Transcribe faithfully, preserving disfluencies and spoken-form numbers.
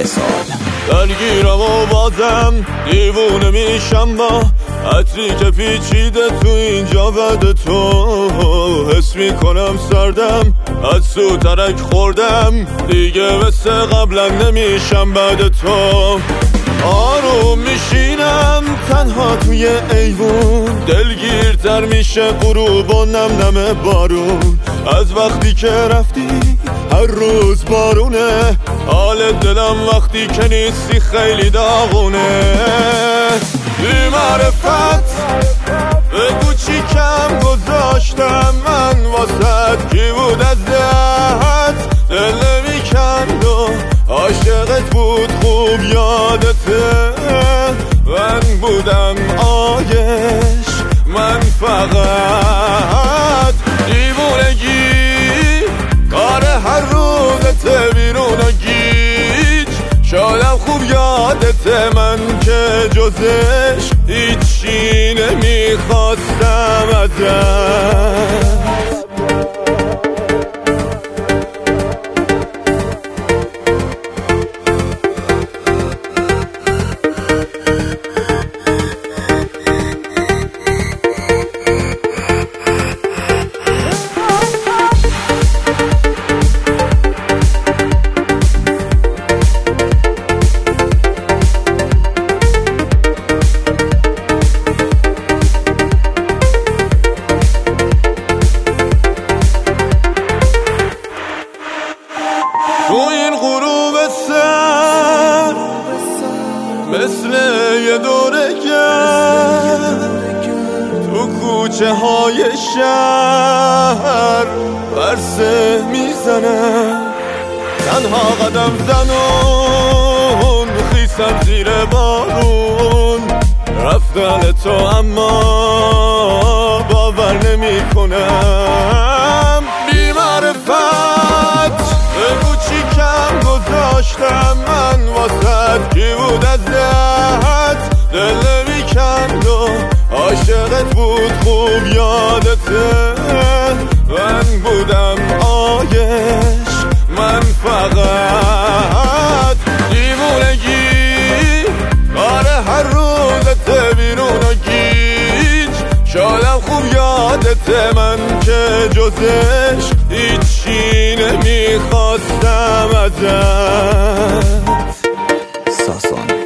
وصال. درگیرم و بازم دیوونه میشم با عطری که پیچیده تو اینجا بعد تو. حس میکنم سردم از سو ترک خوردم دیگه مثل قبلا نمیشم بعد تو. آروم میشینم تنها توی ایوون دلگیرتر میشه غروب و نم نم بارون. از وقتی که رفتی هر روز بارونه حال دلم وقتی که نیستی خیلی داغونه. بی معرفت بگو چی کم گذاشتم من واسد کی بود از دهت دل نمیکند و عاشقت بود خوب یادته. من بودم آیش من فقط دیوونگی کار هر روزته بیرون و گیج شادم خوب یادته من که جزش هیچی نمیخواستم ازت. تو این غروب سر مثل یه دورگر تو کوچه های شهر برسه میزنم. تنها قدم زنون خیسم زیر بارون رفتن تو اما باور نمی کنم. بی معرفت بگو چی کم گذاشتم من واسد کی بود از دهت دل نمیکند و عاشقت بود خوب یادته. من بودم آیش من فقط دیوونگی کار هر روزته بیرون و گیج شادم خوب یادته من که جزش هیچی نمیخواستم ازت. ساسان